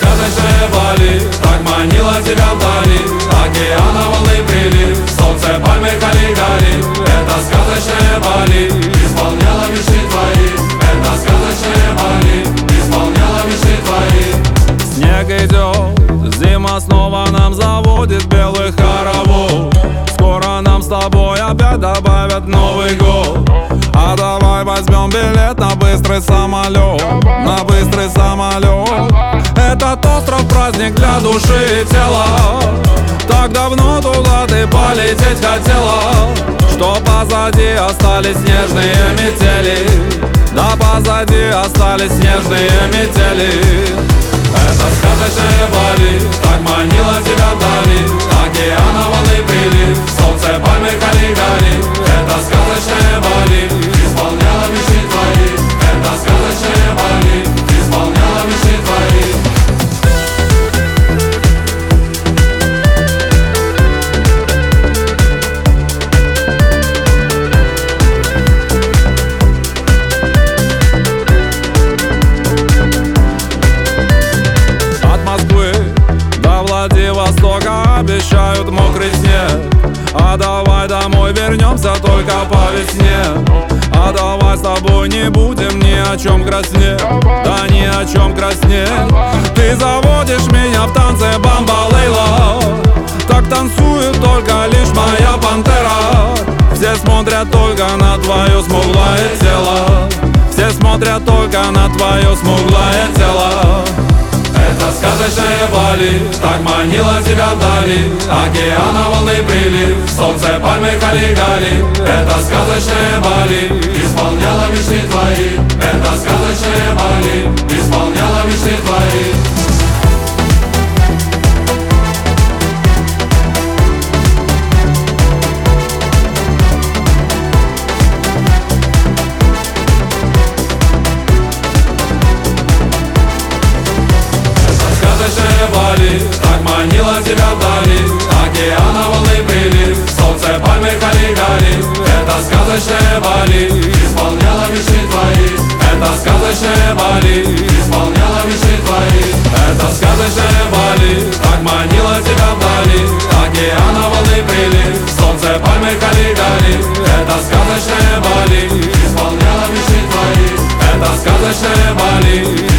сказочное Бали так манило тебя вдали. Океана волны прилив, солнце, пальмы, калигали. Это сказочное Бали исполняло мечты твои. Это сказочное Бали исполняло мечты твои. Снег идет, зима снова нам заводит белых хоровод. Скоро нам с тобой опять добавят Новый год. А давай возьмем билет на быстрый самолет, на быстрый самолет. Этот остров праздник для души и тела. Так давно туда ты полететь хотела, что позади остались снежные метели. Да позади остались снежные метели. Это сказочное Бали так манило тебя вдали. Океана волны прилив, солнце, пальмы, калигали. Это сказочное Бали исполняло мечты твои. Это сказочное Бали исполняло мечты твои. Владивостока обещают мокрый снег. А давай домой вернемся только по весне. А давай с тобой не будем ни о чем краснеть. Да ни о чем краснеть. Ты заводишь меня в танце бамбалейла. Так танцует только лишь моя пантера. Все смотрят только на твое смуглое тело. Все смотрят только на твое смуглое тело. Это сказочное Бали так манило тебя вдали. Океана волны прилив, солнце, пальмы, калигали. Это сказочное Бали исполняло мечты твои. Это сказочное Бали исполняло мечты твои. Бали так манило тебя вдали. Океана волны прилив, солнце, пальмы, калигали. Это сказочное Бали исполняло мечты твои. Это сказочное Бали исполняло мечты твои. Это сказочное Бали так манило тебя вдали. Океана волны прилив, солнце, пальмы, калигали. Это сказочное Бали исполняло мечты твои. Это сказочное Бали.